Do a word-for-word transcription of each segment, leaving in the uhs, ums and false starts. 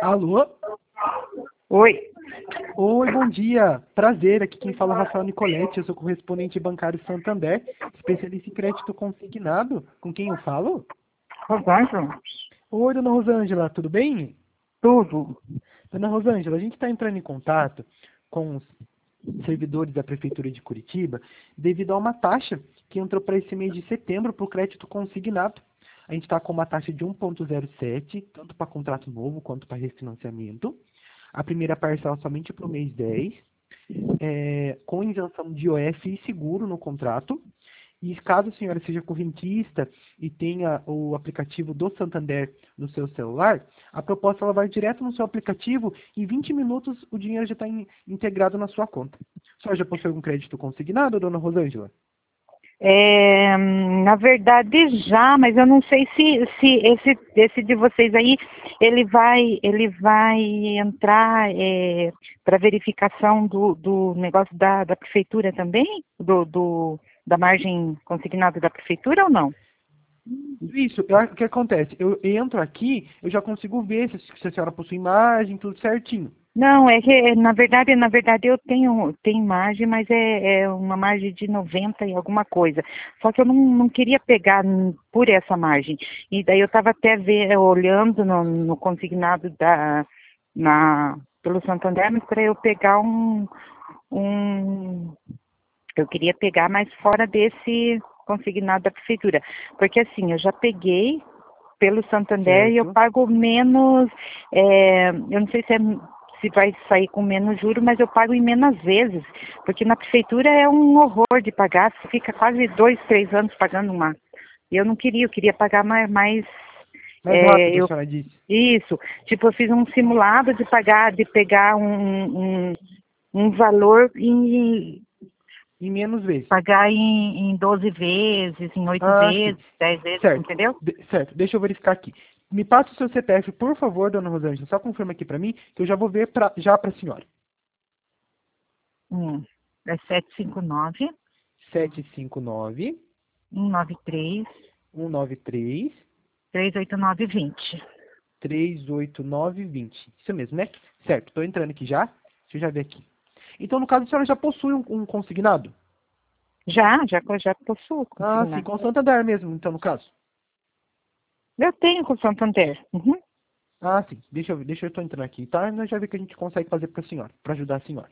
Alô? Oi. Oi, bom dia. Prazer, aqui quem fala é o Rafael Nicoletti, eu sou correspondente bancário Santander, especialista em crédito consignado. Com quem eu falo? Rosângela? Oi, dona Rosângela, tudo bem? Tudo. Dona Rosângela, a gente está entrando em contato com os servidores da Prefeitura de Curitiba devido a uma taxa que entrou para esse mês de setembro para o crédito consignado. A gente está com uma taxa de um vírgula zero sete, tanto para contrato novo quanto para refinanciamento. A primeira parcela somente para o mês dez, é, com isenção de I O F e seguro no contrato. E caso a senhora seja correntista e tenha o aplicativo do Santander no seu celular, a proposta ela vai direto no seu aplicativo e em vinte minutos o dinheiro já está integrado na sua conta. A senhora já possui algum crédito consignado, dona Rosângela? É, na verdade já, mas eu não sei se, se esse, esse de vocês aí, ele vai, ele vai entrar é, para verificação do, do negócio da, da prefeitura também? Do, do, da margem consignada da prefeitura ou não? Isso, eu- o que acontece? Eu entro aqui, eu já consigo ver se, se a senhora possui imagem, tudo certinho. Não, é que na verdade, na verdade eu tenho, tenho margem, mas é, é uma margem de noventa e alguma coisa. Só que eu não, não queria pegar n- por essa margem. E daí eu estava até ver, olhando no, no consignado da, na, pelo Santander, mas para eu pegar um, um. Eu queria pegar mais fora desse consignado da prefeitura. Porque assim, eu já peguei pelo Santander e eu Certo. pago menos, é, eu não sei se, é, se vai sair com menos juros, mas eu pago em menos vezes, porque na prefeitura é um horror de pagar, você fica quase dois, três anos pagando uma. E eu não queria, eu queria pagar mais, mais Mais é, rápido, a eu, senhora disse. isso, tipo, eu fiz um simulado de pagar, de pegar um, um, um valor e Em menos vezes. pagar em, em doze vezes, em oito Ah, sim. vezes, dez vezes, Certo. entendeu? De- certo, deixa eu verificar aqui. Me passa o seu C P F, por favor, dona Rosângela. Só confirma aqui para mim, que eu já vou ver pra, já para a senhora. Hum, é sete cinco nove, sete cinco nove, um nove três, um nove três, três oito nove vinte. três oito nove dois zero. Isso mesmo, né? Certo, estou entrando aqui já. Deixa eu já ver aqui. Então, no caso, a senhora já possui um, um consignado? Já, já, já possuo Ah, sim, consignado. com Santander mesmo, então, no caso. Eu tenho com Santander. Uhum. Ah, sim. Deixa eu ver, deixa eu estou entrando aqui, tá? Nós já ver o que a gente consegue fazer para a senhora, para ajudar a senhora.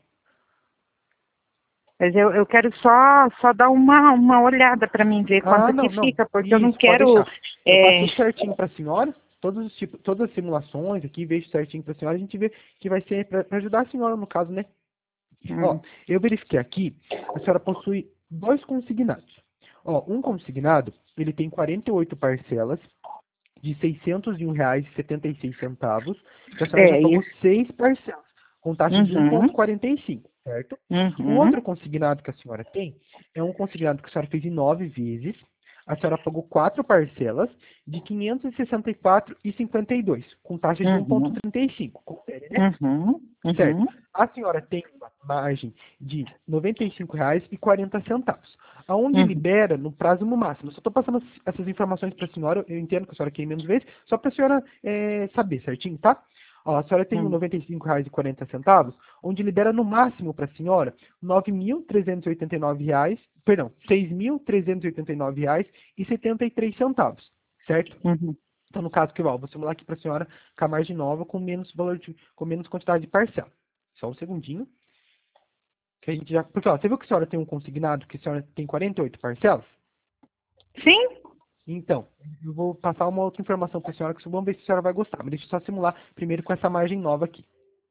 Mas eu, eu quero só, só dar uma, uma olhada para mim ver Ah, quanto que não, não. fica, porque eu não Isso, pode quero. deixar. Eu passo É, tudo certinho para a senhora, todos os tipos, todas as simulações aqui, vejo certinho para a senhora, a gente vê que vai ser para ajudar a senhora no caso, né? Ó, hum, eu verifiquei aqui, a senhora possui dois consignados. Ó, um consignado, ele tem quarenta e oito parcelas de seiscentos e um reais e setenta e seis centavos, que a senhora já é pagou isso. seis parcelas, com taxa de um Uhum, vírgula quarenta e cinco, certo? O uhum, outro consignado que a senhora tem é um consignado que a senhora fez em nove vezes, a senhora pagou quatro parcelas de quinhentos e sessenta e quatro reais e cinquenta e dois, com taxa de um vírgula uhum, trinta e cinco. Confere, né? uhum, Certo. uhum, A senhora tem uma margem de noventa e cinco reais e quarenta centavos, aonde uhum, libera no prazo no máximo. Eu só estou passando essas informações para a senhora, eu entendo que a senhora quer ir menos vezes, só para a senhora é, saber certinho, tá? Ó, a senhora tem o uhum, noventa e cinco reais e quarenta centavos, onde libera no máximo para a senhora nove mil trezentos e oitenta e nove reais, perdão, seis mil trezentos e oitenta e nove reais e setenta e três centavos, certo? uhum. Então, no caso que ó, vou simular aqui para a senhora com a margem nova com menos valor de, com menos quantidade de parcela. Só um segundinho. Que a gente já. Porque, ó, você viu que a senhora tem um consignado que a senhora tem quarenta e oito parcelas? Sim? Então, eu vou passar uma outra informação para a senhora, que vamos ver se a senhora vai gostar. Mas deixa eu só simular primeiro com essa margem nova aqui.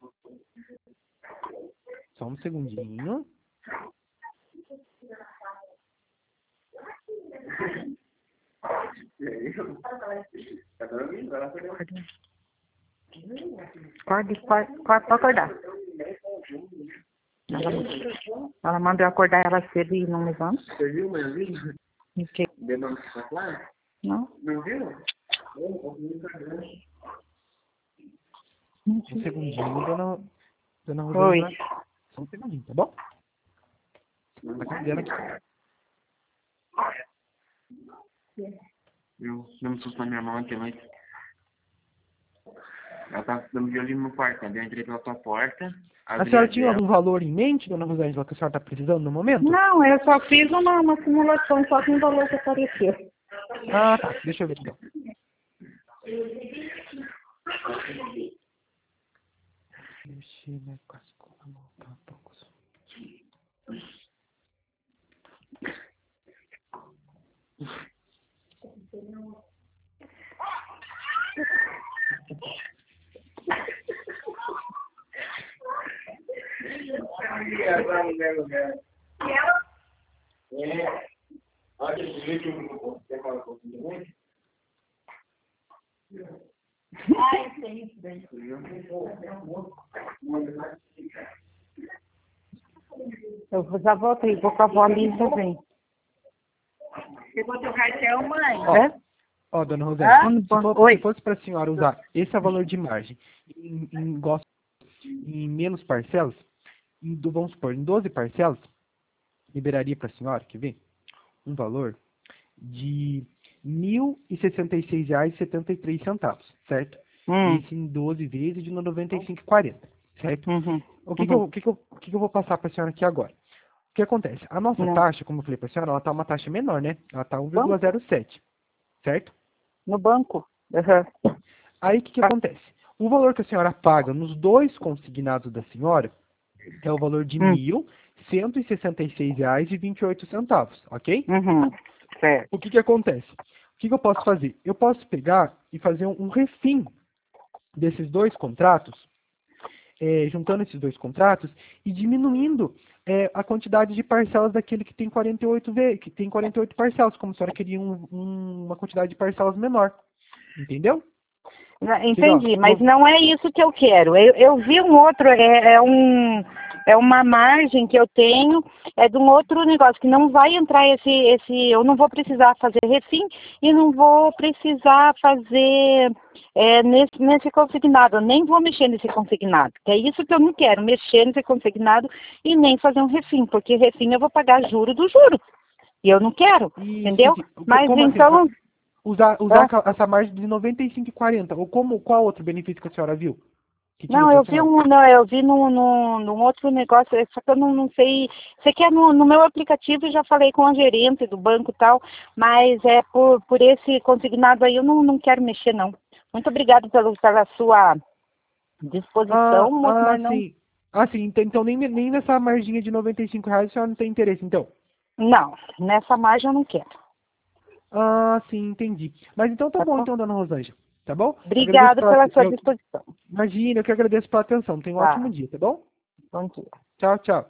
Só um segundinho. Acorde, acorde, acorde, pode acordar. Ela, ela manda eu acordar ela cedo e não levanta. Você viu meu vídeo? O quê? Demanda que tá claro? Não? Não viu? Um segundinho, dona, dona Oi. Rosângela. Só um segundinho, tá bom? Tá carregando aqui. Eu não me susto na minha mão aqui, mas... Ela tá dando violino no quarto, né? Eu entrei pela tua porta. A senhora tinha algum valor em mente, dona Rosângela, que a senhora está precisando no momento? Não, eu só fiz uma, uma simulação só com o valor que apareceu. Ah, tá. Deixa eu ver então. Mexer, né, com as coisas, tá, poucos. Eu já voltei, vou com a avó ali também. Pegou teu cartão, mãe? Ó, É? ó, dona Rosângela, Ah? se, for, Oi. se fosse para a senhora usar esse valor de margem em, em, gosto- em menos parcelas, em, do- vamos supor, em doze parcelas, liberaria para a senhora, quer ver? Um valor de mil e sessenta e seis reais e setenta e três centavos, certo? Hum. Isso em doze vezes de noventa e cinco reais e quarenta centavos, certo? Uhum. O que, que, eu, o que, que, eu, o que que eu vou passar para a senhora aqui agora? O que acontece? A nossa Não. taxa, como eu falei para a senhora, ela está uma taxa menor, né? Ela está um vírgula zero sete, certo? No banco? Uhum. Aí o que, que Ah. acontece? O valor que a senhora paga nos dois consignados da senhora é o valor de Hum. mil cento e sessenta e seis reais e vinte e oito centavos, ok? Uhum. Certo. O que, que acontece? O que, que eu posso fazer? Eu posso pegar e fazer um, um refim desses dois contratos, é, juntando esses dois contratos e diminuindo é, a quantidade de parcelas daquele que tem quarenta e oito, ve- que tem quarenta e oito parcelas, como a senhora queria um- um- uma quantidade de parcelas menor. Entendeu? Não, Legal. entendi, mas Vou- não é isso que eu quero. Eu, eu vi um outro, é, é, um, é uma margem que eu tenho, é de um outro negócio, que não vai entrar esse, esse, eu não vou precisar fazer refim e não vou precisar fazer é, nesse, nesse consignado, eu nem vou mexer nesse consignado, que é isso que eu não quero, mexer nesse consignado e nem fazer um refim, porque refim eu vou pagar juro do juro, e eu não quero, Isso, entendeu? isso. Co- Mas como assim? então... Usar, usar ah, aquela- essa margem de noventa e cinco e quarenta. Ou como, qual outro benefício que a senhora viu? Que tinha Não, pra eu vi senhora? um, não, eu vi num, num, num outro negócio, é só que eu não, não sei, você quer no, no meu aplicativo, eu já falei com a gerente do banco e tal, mas é por, por esse consignado aí, eu não, não quero mexer não. Muito obrigada pelo, pela sua disposição, Ah, moço, ah, mas não, sim. Ah, sim. Então, então nem, nem nessa marginha de noventa e cinco reais a senhora não tem interesse, então? não, nessa margem eu não quero. Ah, sim, entendi. Mas então tá Tá bom, bom? então, dona Rosângela. Tá bom? Agradeço Obrigada pela, pela sua eu, disposição. imagina, eu que agradeço pela atenção. Tenha um Tá, ótimo dia, tá bom? bom dia. Tchau, tchau.